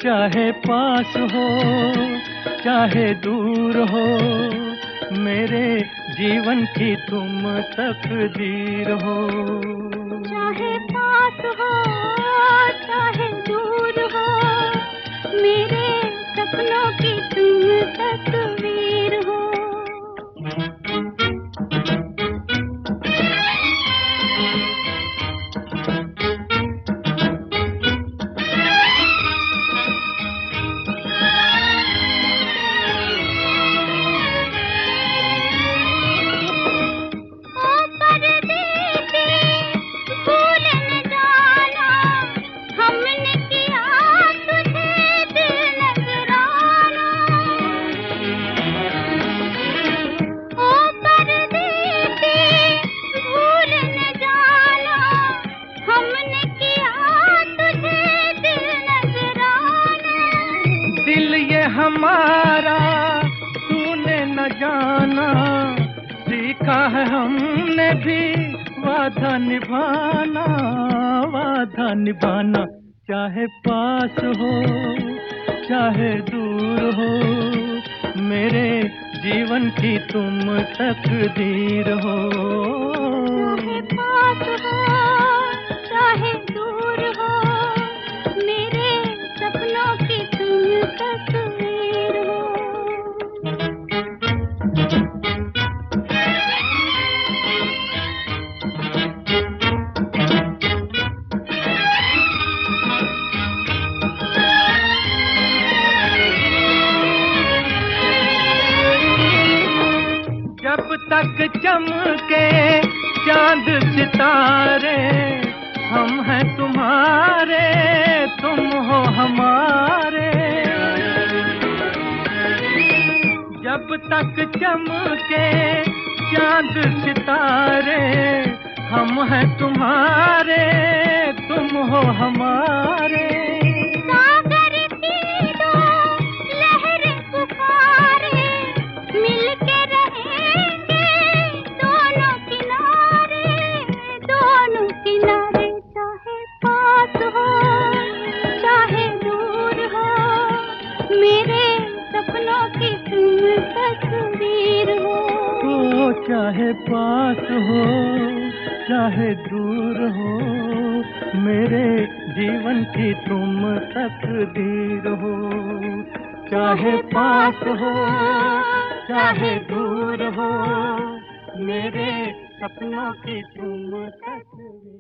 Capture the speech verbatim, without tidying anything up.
चाहे पास हो चाहे दूर हो, मेरे जीवन की तुम तकदीर हो। चाहे पास हो चाहे दूर हो, मेरे सपनों की तुम तस्वीर हो। दिल ये हमारा तूने न जाना, सीखा है हमने भी वादा निभाना, वादा निभाना। चाहे पास हो चाहे दूर हो, मेरे जीवन की तुम तकदीर हो। चाहे पास हो चाहे दूर हो, मेरे सपनों की तुम तस्वीर हो। जब तक चमके चांद सितारे, हम हैं तुम्हारे तुम हो हमारे। जब तक चमके चांद सितारे, हम हैं तुम्हारे तुम हो हमारे। चाहे पास हो चाहे दूर हो, मेरे जीवन की तुम तकदीर हो। चाहे पास हो चाहे दूर हो, मेरे सपनों की तुम तकदीर।